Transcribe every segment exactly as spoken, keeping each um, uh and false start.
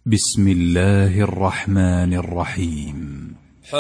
بسم الله الرحمن الرحيم.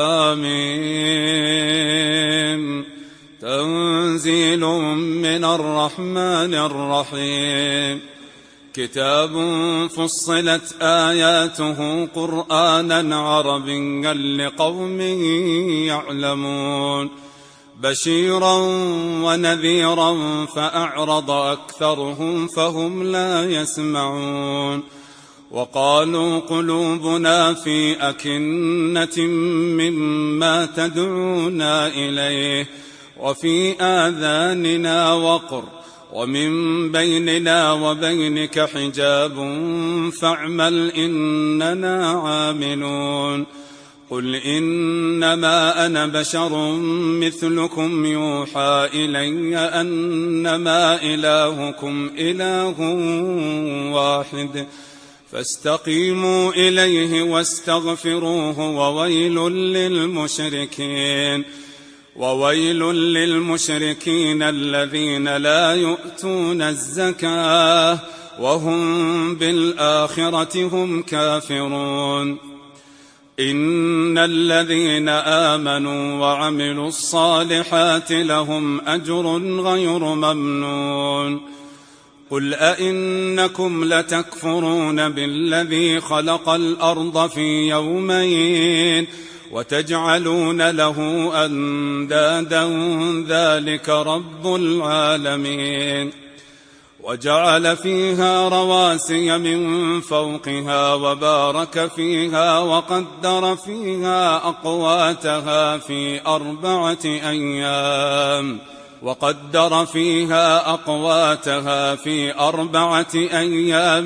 حميم. تنزيل من الرحمن الرحيم. كتاب فصلت آياته قرآنا عربيا لقوم يعلمون بشيرا ونذيرا فأعرض أكثرهم فهم لا يسمعون. وقالوا قلوبنا في أكنة مما تدعونا إليه وفي آذاننا وقر ومن بيننا وبينك حجاب فاعمل إننا عاملون. قل إنما أنا بشر مثلكم يوحى إلي أنما إلهكم إله واحد فاستقيموا إليه واستغفروه وويل للمشركين وويل للمشركين الذين لا يؤتون الزكاة وهم بالآخرة هم كافرون. إن الذين آمنوا وعملوا الصالحات لهم أجر غير ممنون. قل أئنكم لتكفرون بالذي خلق الأرض في يومين وتجعلون له أندادا ذلك رب العالمين. وجعل فيها رواسي من فوقها وبارك فيها وقدر فيها أقواتها في أربعة أيام وقدر فيها أقواتها في أربعة أيام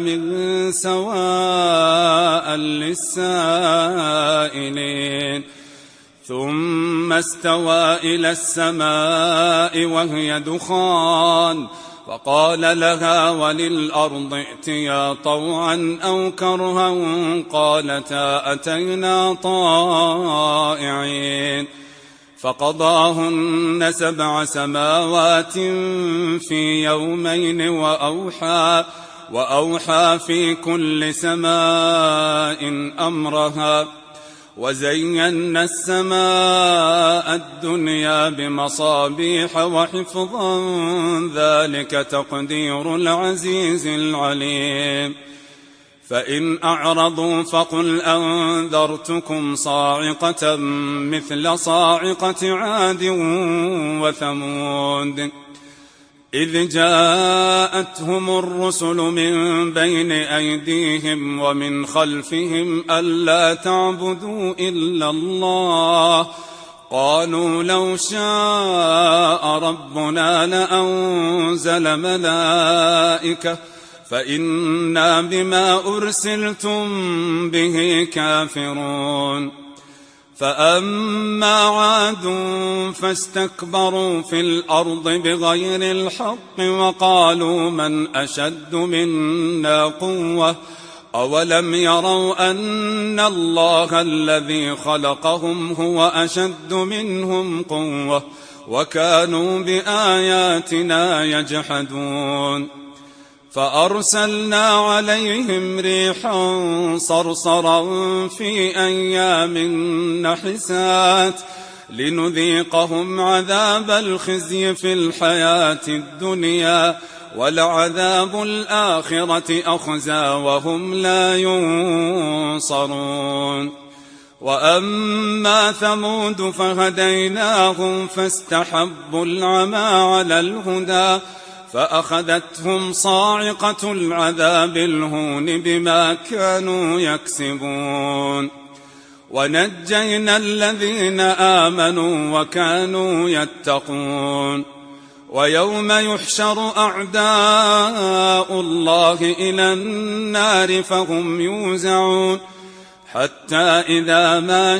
سواء للسائلين. ثم استوى إلى السماء وهي دخان فقال لها وللأرض ائتيا طوعا أو كرها قالتا أتينا طائعين. فقضاهن سبع سماوات في يومين وأوحى, وأوحى في كل سماء أمرها. وزينا السماء الدنيا بمصابيح وحفظا ذلك تقدير العزيز العليم. فإن أعرضوا فقل أنذرتكم صاعقة مثل صاعقة عاد وثمود إذ جاءتهم الرسل من بين أيديهم ومن خلفهم ألا تعبدوا إلا الله قالوا لو شاء ربنا لأنزل ملائكة فإنا بما أرسلتم به كافرون. فأما عاد فاستكبروا في الأرض بغير الحق وقالوا من أشد منا قوة أولم يروا أن الله الذي خلقهم هو أشد منهم قوة وكانوا بآياتنا يجحدون. فأرسلنا عليهم ريحا صرصرا في أيام نحسات لنذيقهم عذاب الخزي في الحياة الدنيا ولعذاب الآخرة أخزى وهم لا ينصرون. وأما ثمود فهديناهم فاستحبوا العمى على الهدى فأخذتهم صاعقة العذاب الهون بما كانوا يكسبون. ونجينا الذين آمنوا وكانوا يتقون. ويوم يحشر أعداء الله إلى النار فهم يوزعون حتى إذا ما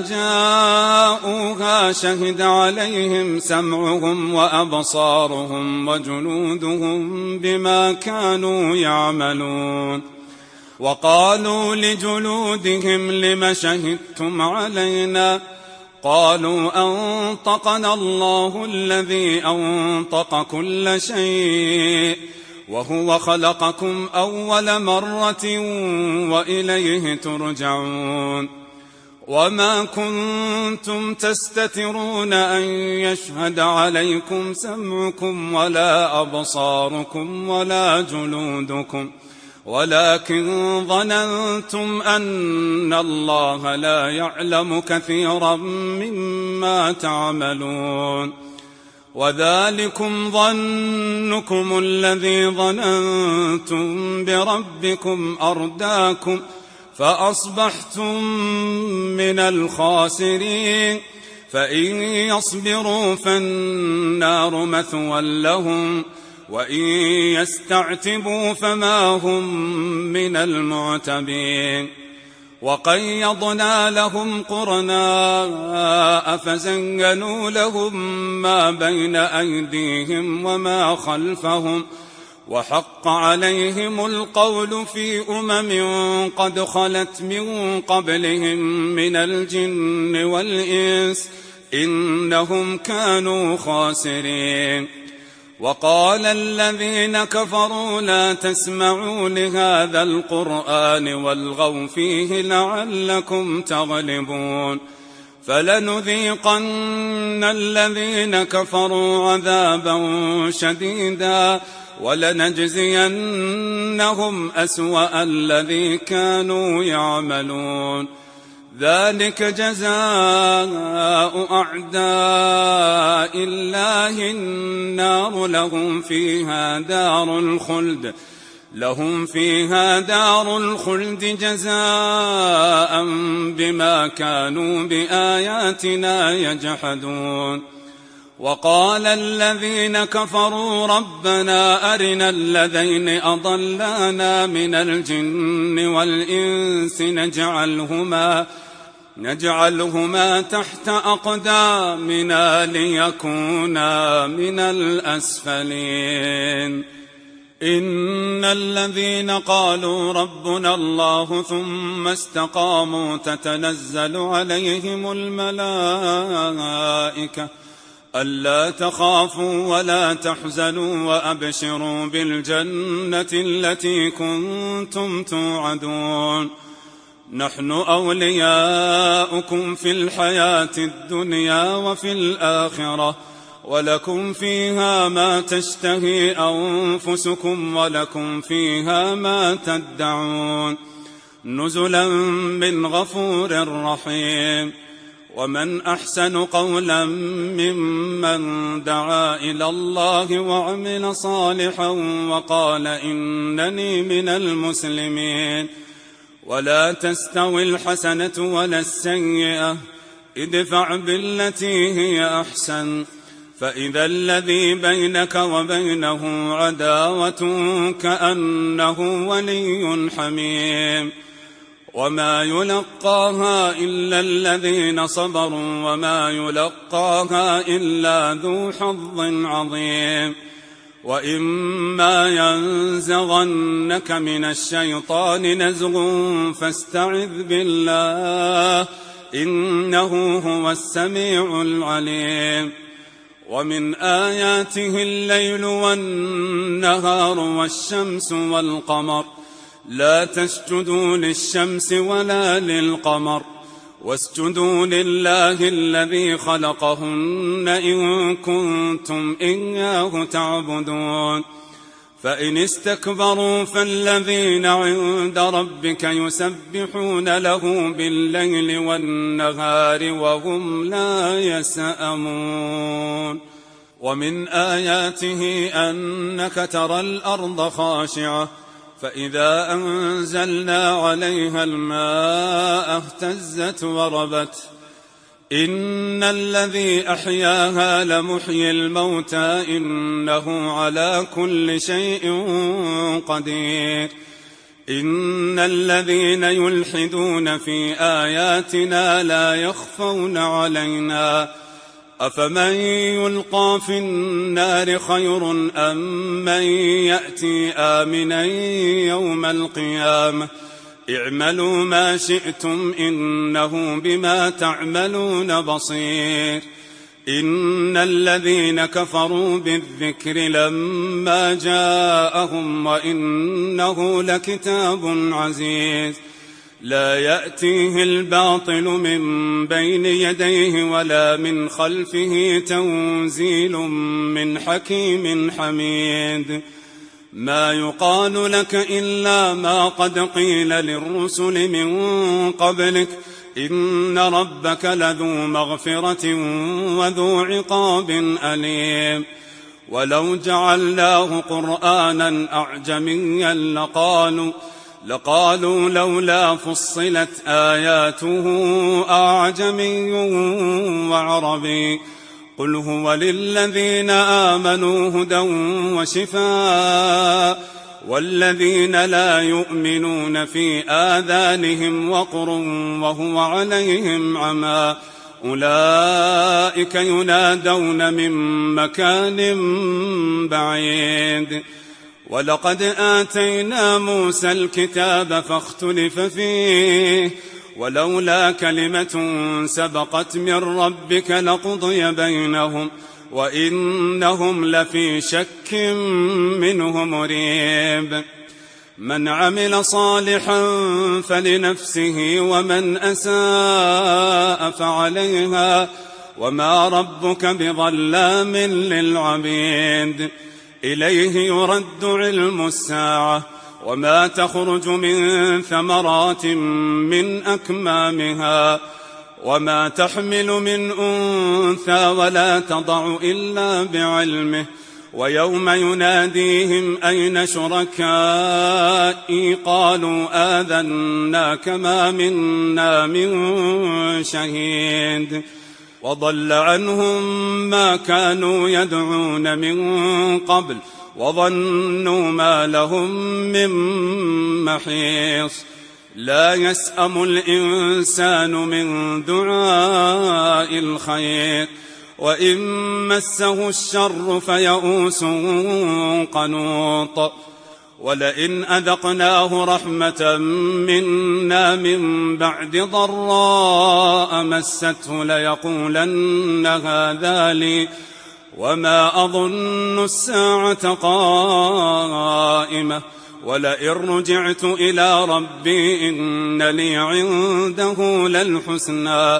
جاءوها شهد عليهم سمعهم وأبصارهم وجلودهم بما كانوا يعملون. وقالوا لجلودهم لم شهدتم علينا قالوا أنطقنا الله الذي أنطق كل شيء وهو خلقكم أول مرة وإليه ترجعون وما كنتم تستترون أن يشهد عليكم سمعكم ولا أبصاركم ولا جلودكم ولكن ظننتم أن الله لا يعلم كثيرا مما تعملون وذلكم ظنكم الذي ظننتم بربكم أرداكم فأصبحتم من الخاسرين فإن يصبروا فالنار مثوى لهم وإن يستعتبوا فما هم من المعتبين وقيضنا لهم قرناء فزينوا لهم ما بين أيديهم وما خلفهم وحق عليهم القول في أمم قد خلت من قبلهم من الجن والإنس إنهم كانوا خاسرين وقال الذين كفروا لا تسمعوا لهذا القرآن والغوا فيه لعلكم تغلبون فلنذيقن الذين كفروا عذابا شديدا ولنجزينهم أسوأ الذي كانوا يعملون ذلك جزاء أعداء الله النار لهم فيها دار الخلد لهم فيها دار الخلد جزاء بما كانوا بآياتنا يجحدون وقال الذين كفروا ربنا أرنا الذين أضلانا من الجن والإنس نجعلهما نجعلهما تحت أقدامنا ليكونا من الأسفلين إن الذين قالوا ربنا الله ثم استقاموا تتنزل عليهم الملائكة ألا تخافوا ولا تحزنوا وأبشروا بالجنة التي كنتم توعدون نحن أولياؤكم في الحياة الدنيا وفي الآخرة ولكم فيها ما تشتهي أنفسكم ولكم فيها ما تدعون نزلا من غفور رحيم ومن أحسن قولا ممن دعا إلى الله وعمل صالحا وقال إنني من المسلمين ولا تستوي الحسنة ولا السيئة ادفع بالتي هي أحسن فإذا الذي بينك وبينه عداوة كأنه ولي حميم وما يلقاها إلا الذين صبروا وما يلقاها إلا ذو حظ عظيم وإما ينزغنك من الشيطان نزغ فاستعذ بالله إنه هو السميع العليم ومن آياته الليل والنهار والشمس والقمر لا تسجدوا للشمس ولا للقمر واسجدوا لله الذي خلقهن إن كنتم إياه تعبدون فإن استكبروا فالذين عند ربك يسبحون له بالليل والنهار وهم لا يسأمون ومن آياته أنك ترى الأرض خاشعة فإذا أنزلنا عليها الماء اهتزت وربت إن الذي أحياها لمحيي الموتى إنه على كل شيء قدير إن الذين يلحدون في آياتنا لا يخفون علينا أفمن يلقى في النار خير أم من يأتي آمنا يوم القيامة اعملوا ما شئتم إنه بما تعملون بصير إن الذين كفروا بالذكر لما جاءهم وإنه لكتاب عزيز لا يأتيه الباطل من بين يديه ولا من خلفه تنزيل من حكيم حميد ما يقال لك إلا ما قد قيل للرسل من قبلك إن ربك لذو مغفرة وذو عقاب أليم ولو جعلناه قرآنا أعجميا لقالوا لقالوا لولا فصلت آياته أعجمي وعربي قل هو للذين آمنوا هدى وشفاء والذين لا يؤمنون في آذانهم وقر وهو عليهم عمى أولئك ينادون من مكان بعيد ولقد آتينا موسى الكتاب فاختلف فيه ولولا كلمة سبقت من ربك لقضي بينهم وإنهم لفي شك منه مريب من عمل صالحا فلنفسه ومن أساء فعليها وما ربك بظلام للعبيد إليه يرد علم الساعة وما تخرج من ثمرات من أكمامها وما تحمل من أنثى ولا تضع إلا بعلمه ويوم يناديهم أين شركائي قالوا آذناك ما منا من شهيد وضل عنهم ما كانوا يدعون من قبل وظنوا ما لهم من محيص لا يسأم الإنسان من دعاء الخير وإن مسه الشر فيئوس قنوط ولئن أذقناه رحمة منا من بعد ضراء مسته ليقولن هذا لي وما أظن الساعة قائمة ولئن رجعت إلى ربي إن لي عنده للحسنى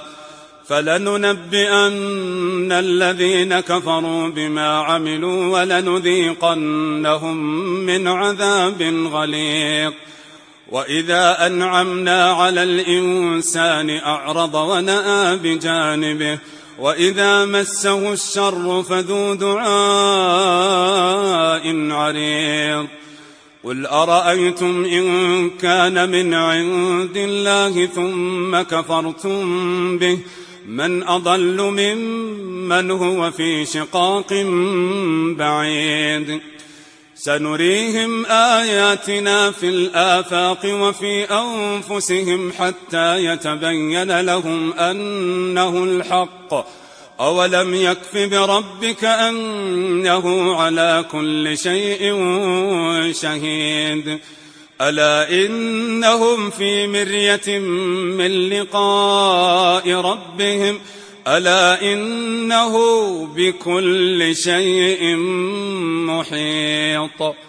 فلننبئن الذين كفروا بما عملوا ولنذيقنهم من عذاب غليظ وإذا أنعمنا على الإنسان أعرض ونأى بجانبه وإذا مسه الشر فذو دعاء عريض قل أرأيتم إن كان من عند الله ثم كفرتم به من أضل ممن هو في شقاق بعيد سنريهم آياتنا في الآفاق وفي أنفسهم حتى يتبين لهم أنه الحق أولم يكف بربك أنه على كل شيء شهيد ألا إنهم في مرية من لقاء ربهم ألا إنه بكل شيء محيط